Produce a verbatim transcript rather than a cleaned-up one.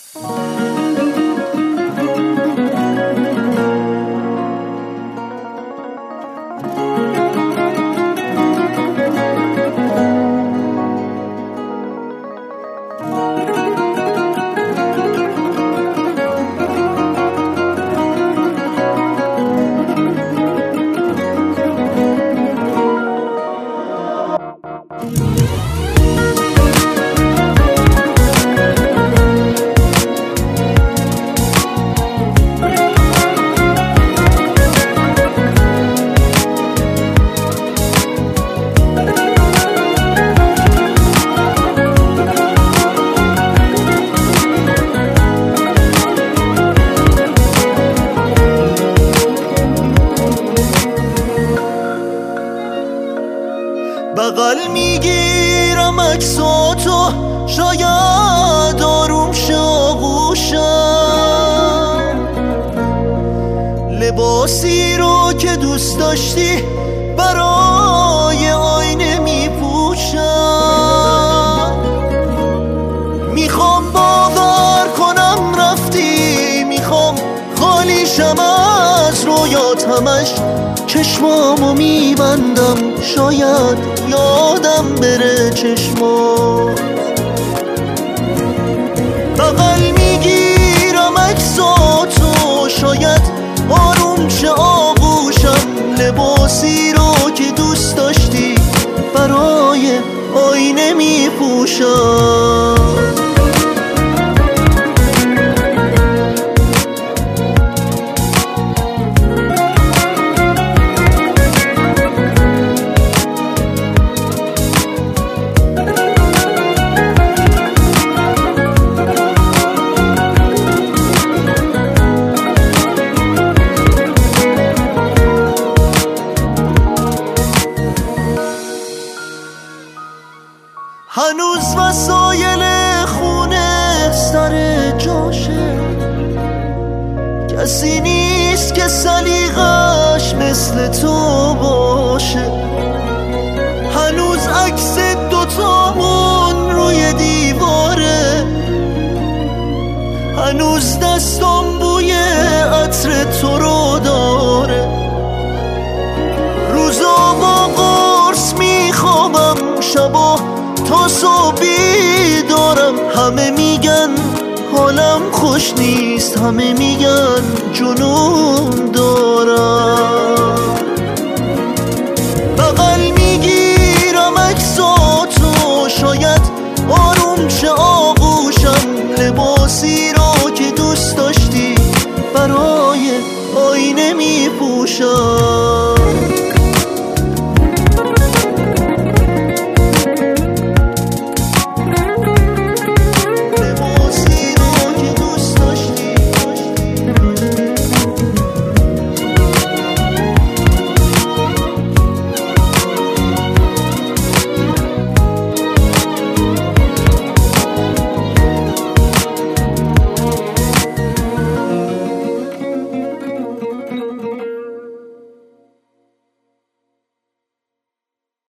بغل میگیرم عکساتو شاید آروم شه آغوشم، لباسی رو که دوست داشتی برای آینه میپوشم. میخوام باور کنم رفتی، میخوام خالیشم از رویات، همش چشمامو میبندم شاید یادم بره چشمات. بغل میگیرم عکساتو شاید آروم شه آغوشم، لباسی رو که دوست داشتی برای آینه میپوشم. هنوز وسایل خونه سر جاشه، کسی نیست که سلیقش مثل تو باشه. هنوز عکس دوتامون روی دیواره، هنوز دستام بوی عطر تو رو داره. روزا با قرص میخوابم، شبا تا صبحی دارم. همه میگن حالم خوش نیست، همه میگن جنون دارم. بغل میگیرم عکساتو شاید آروم شه آغوشم، لباسی رو که دوست داشتی برای آینه میپوشم.